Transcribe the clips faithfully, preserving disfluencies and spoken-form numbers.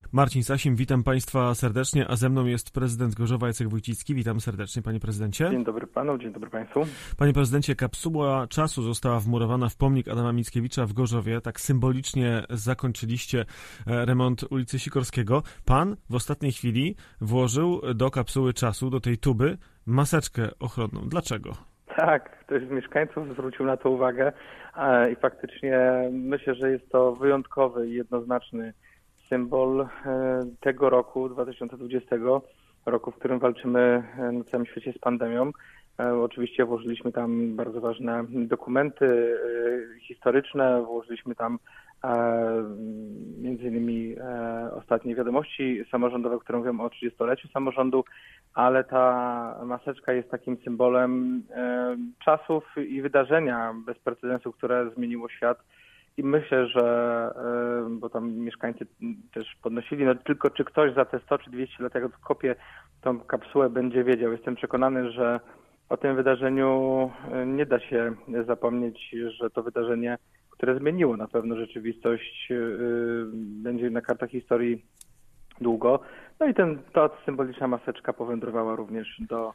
Marcin Sasim, witam Państwa serdecznie, a ze mną jest prezydent Gorzowa Jacek Wójcicki. Witam serdecznie, panie prezydencie. Dzień dobry panu, dzień dobry państwu. Panie prezydencie, kapsuła czasu została wmurowana w pomnik Adama Mickiewicza w Gorzowie. Tak symbolicznie zakończyliście remont ulicy Sikorskiego. Pan w ostatniej chwili włożył do kapsuły czasu, do tej tuby, maseczkę ochronną. Dlaczego? Tak, ktoś z mieszkańców zwrócił na to uwagę i faktycznie myślę, że jest to wyjątkowy i jednoznaczny symbol tego roku, dwa tysiące dwudziestego, roku, w którym walczymy na całym świecie z pandemią. Oczywiście włożyliśmy tam bardzo ważne dokumenty historyczne, włożyliśmy tam między innymi ostatnie wiadomości samorządowe, które mówią o trzydziestoleciu samorządu, ale ta maseczka jest takim symbolem czasów i wydarzenia bez precedensu, które zmieniło świat. I myślę, że, bo tam mieszkańcy też podnosili, no tylko czy ktoś za te sto czy dwieście lat, jak odkopie tą kapsułę, będzie wiedział. Jestem przekonany, że o tym wydarzeniu nie da się zapomnieć, że to wydarzenie, które zmieniło na pewno rzeczywistość, będzie na kartach historii długo. No i ten, ta symboliczna maseczka powędrowała również do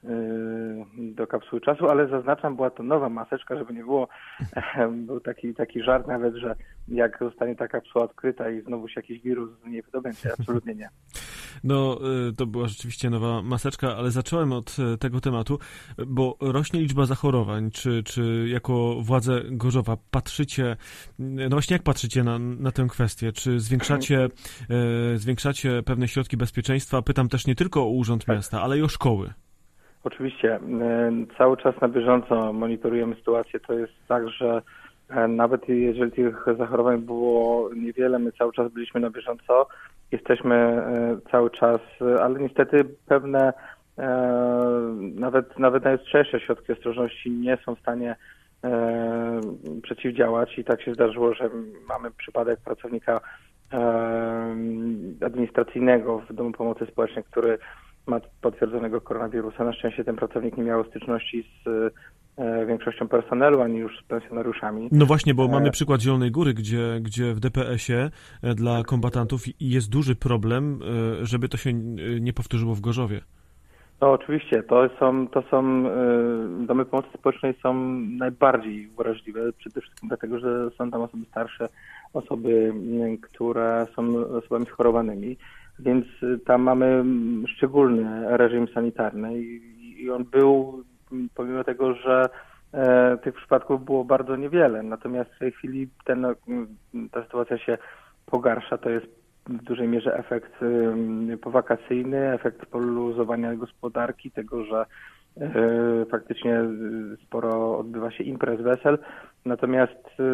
do kapsuły czasu, ale zaznaczam, była to nowa maseczka, żeby nie było, był taki, taki żart nawet, że jak zostanie ta kapsuła odkryta i znowu się jakiś wirus z niej wydobędzie, absolutnie nie. No, to była rzeczywiście nowa maseczka, ale zacząłem od tego tematu, bo rośnie liczba zachorowań. Czy, czy jako władze Gorzowa patrzycie, no właśnie jak patrzycie na, na tę kwestię? Czy zwiększacie, zwiększacie pewne środki bezpieczeństwa? Pytam też nie tylko o Urząd Miasta, ale i o szkoły. Oczywiście. Cały czas na bieżąco monitorujemy sytuację. To jest tak, że nawet jeżeli tych zachorowań było niewiele, my cały czas byliśmy na bieżąco. Jesteśmy cały czas, ale niestety pewne nawet, nawet najostrzejsze środki ostrożności nie są w stanie przeciwdziałać i tak się zdarzyło, że mamy przypadek pracownika administracyjnego w Domu Pomocy Społecznej, który ma potwierdzonego koronawirusa. Na szczęście ten pracownik nie miał styczności z e, większością personelu, ani już z pensjonariuszami. No właśnie, bo mamy przykład Zielonej Góry, gdzie, gdzie w D P S-ie dla kombatantów jest duży problem, żeby to się nie powtórzyło w Gorzowie. No oczywiście, to są, to są domy pomocy społecznej są najbardziej wrażliwe, przede wszystkim dlatego, że są tam osoby starsze, osoby, które są osobami schorowanymi. Więc tam mamy szczególny reżim sanitarny i on był, pomimo tego, że e, tych przypadków było bardzo niewiele. Natomiast w tej chwili ten, ta sytuacja się pogarsza. To jest w dużej mierze efekt e, powakacyjny, efekt poluzowania gospodarki, tego, że e, faktycznie sporo odbywa się imprez, wesel. Natomiast e,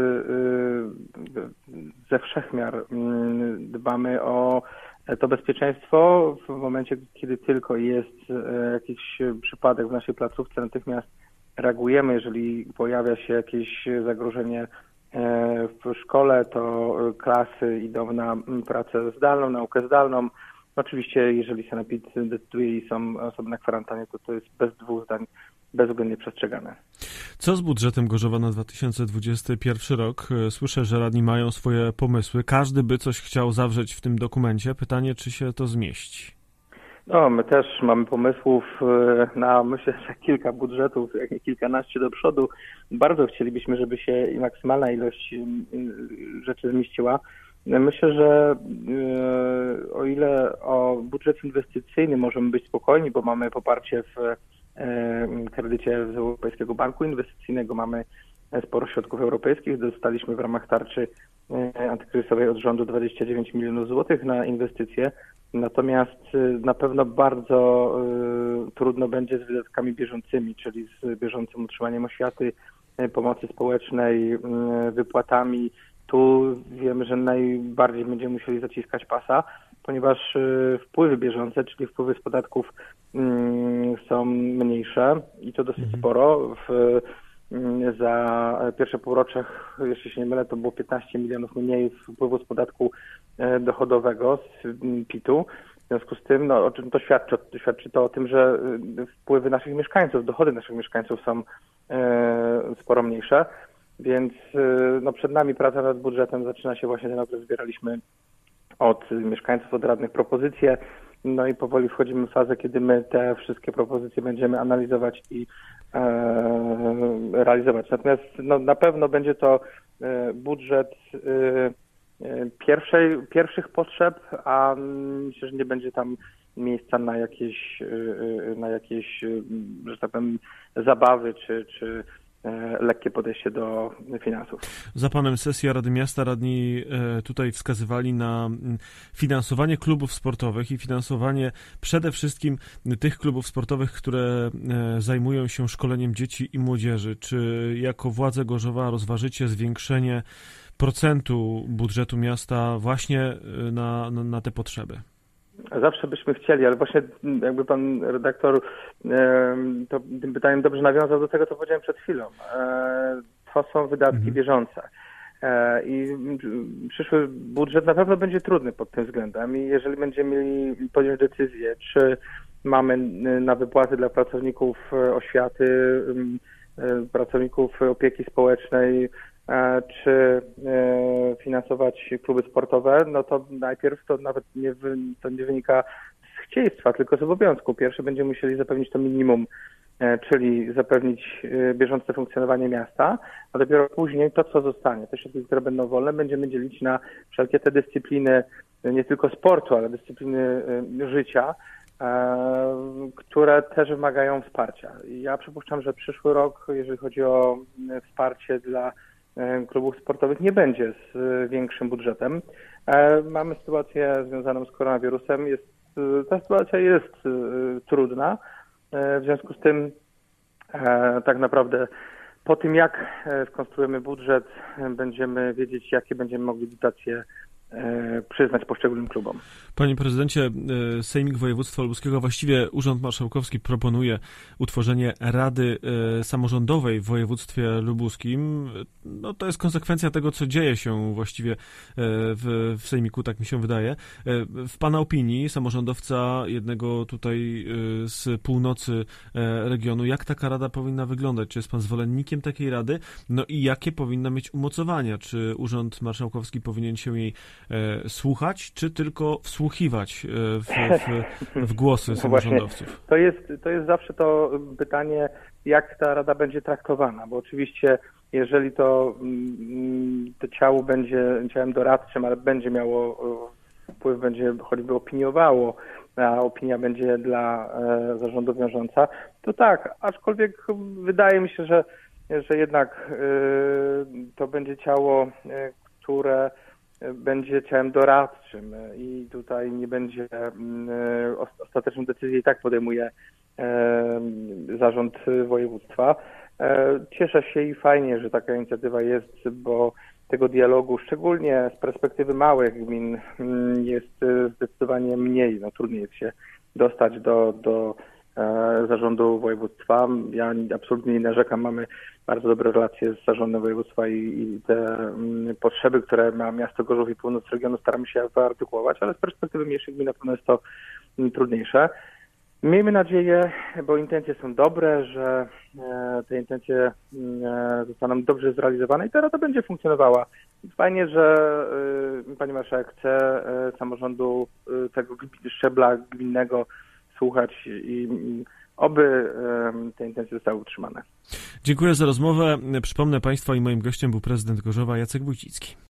ze wszech miar dbamy o to bezpieczeństwo. W momencie, kiedy tylko jest jakiś przypadek w naszej placówce, natychmiast reagujemy. Jeżeli pojawia się jakieś zagrożenie w szkole, to klasy idą na pracę zdalną, naukę zdalną. Oczywiście, jeżeli sanepid decyduje i są osoby na kwarantannie, to to jest bez dwóch zdań bezwzględnie przestrzegane. Co z budżetem Gorzowa na dwa tysiące dwudziesty pierwszy rok? Słyszę, że radni mają swoje pomysły. Każdy by coś chciał zawrzeć w tym dokumencie. Pytanie, czy się to zmieści? No, my też mamy pomysłów na, myślę, że kilka budżetów, jak nie kilkanaście do przodu. Bardzo chcielibyśmy, żeby się maksymalna ilość rzeczy zmieściła. Myślę, że o ile o budżet inwestycyjny możemy być spokojni, bo mamy poparcie w kredycie z Europejskiego Banku Inwestycyjnego, mamy sporo środków europejskich. Dostaliśmy w ramach tarczy antykryzysowej od rządu dwadzieścia dziewięć milionów złotych na inwestycje. Natomiast na pewno bardzo trudno będzie z wydatkami bieżącymi, czyli z bieżącym utrzymaniem oświaty, pomocy społecznej, wypłatami. Tu wiemy, że najbardziej będziemy musieli zaciskać pasa, ponieważ wpływy bieżące, czyli wpływy z podatków są mniejsze i to dosyć sporo. W, za pierwsze półrocze, jeśli się nie mylę, to było piętnaście milionów mniej wpływu z podatku dochodowego, z pitu. W związku z tym, no, o czym to świadczy? To świadczy to o tym, że wpływy naszych mieszkańców, dochody naszych mieszkańców są e, sporo mniejsze, więc e, no, przed nami praca nad budżetem zaczyna się właśnie ten okres. Zbieraliśmy od mieszkańców, od radnych propozycje. No i powoli wchodzimy w fazę, kiedy my te wszystkie propozycje będziemy analizować i e, realizować. Natomiast no, na pewno będzie to e, budżet e, pierwszej, pierwszych potrzeb, a myślę, że nie będzie tam miejsca na jakieś, e, na jakieś, że tak powiem, zabawy czy, czy lekkie podejście do finansów. Za panem sesja Rady Miasta, radni tutaj wskazywali na finansowanie klubów sportowych i finansowanie przede wszystkim tych klubów sportowych, które zajmują się szkoleniem dzieci i młodzieży. Czy jako władze Gorzowa rozważycie zwiększenie procentu budżetu miasta właśnie na, na, na te potrzeby? Zawsze byśmy chcieli, ale właśnie jakby pan redaktor to tym pytaniem dobrze nawiązał do tego, co powiedziałem przed chwilą. To są wydatki mhm. bieżące. I przyszły budżet na pewno będzie trudny pod tym względem i jeżeli będziemy mieli podjąć decyzję, czy mamy na wypłaty dla pracowników oświaty, pracowników opieki społecznej, czy finansować kluby sportowe, no to najpierw to nawet nie, wy, to nie wynika z chcieństwa, tylko z obowiązku. Pierwsze będziemy musieli zapewnić to minimum, czyli zapewnić bieżące funkcjonowanie miasta, a dopiero później to, co zostanie, te środki, które będą wolne, będziemy dzielić na wszelkie te dyscypliny, nie tylko sportu, ale dyscypliny życia, które też wymagają wsparcia. Ja przypuszczam, że przyszły rok, jeżeli chodzi o wsparcie dla klubów sportowych, nie będzie z większym budżetem. Mamy sytuację związaną z koronawirusem. Jest, ta sytuacja jest trudna. W związku z tym tak naprawdę po tym, jak skonstruujemy budżet, będziemy wiedzieć, jakie będziemy mogli dotacje przyznać poszczególnym klubom. Panie prezydencie, Sejmik Województwa Lubuskiego, właściwie Urząd Marszałkowski proponuje utworzenie Rady Samorządowej w województwie lubuskim. No, to jest konsekwencja tego, co dzieje się właściwie w, w Sejmiku, tak mi się wydaje. W pana opinii, samorządowca jednego tutaj z północy regionu, jak taka rada powinna wyglądać? Czy jest pan zwolennikiem takiej rady? No i jakie powinna mieć umocowania? Czy Urząd Marszałkowski powinien się jej słuchać, czy tylko wsłuchiwać w, w, w głosy samorządowców? No to jest, to jest zawsze to pytanie, jak ta rada będzie traktowana, bo oczywiście jeżeli to, to ciało będzie ciałem doradczym, ale będzie miało wpływ, będzie choćby opiniowało, a opinia będzie dla zarządu wiążąca, to tak, aczkolwiek wydaje mi się, że, że jednak to będzie ciało, które będzie ciałem doradczym i tutaj nie będzie ostateczną decyzję i tak podejmuje zarząd województwa. Cieszę się i fajnie, że taka inicjatywa jest, bo tego dialogu, szczególnie z perspektywy małych gmin, jest zdecydowanie mniej. No, trudniej jest się dostać do, do zarządu województwa. Ja absolutnie nie narzekam. Mamy bardzo dobre relacje z zarządem województwa i, i te m, potrzeby, które ma miasto Gorzów i północ regionu, staramy się wyartykułować, ale z perspektywy mniejszych gmin na pewno jest to m, trudniejsze. Miejmy nadzieję, bo intencje są dobre, że e, te intencje e, zostaną dobrze zrealizowane i ta rada będzie funkcjonowała. Fajnie, że e, pani marszałek chce e, samorządu e, tego szczebla gminnego słuchać i oby te intencje zostały utrzymane. Dziękuję za rozmowę. Przypomnę państwa i moim gościem był prezydent Gorzowa Jacek Wójcicki.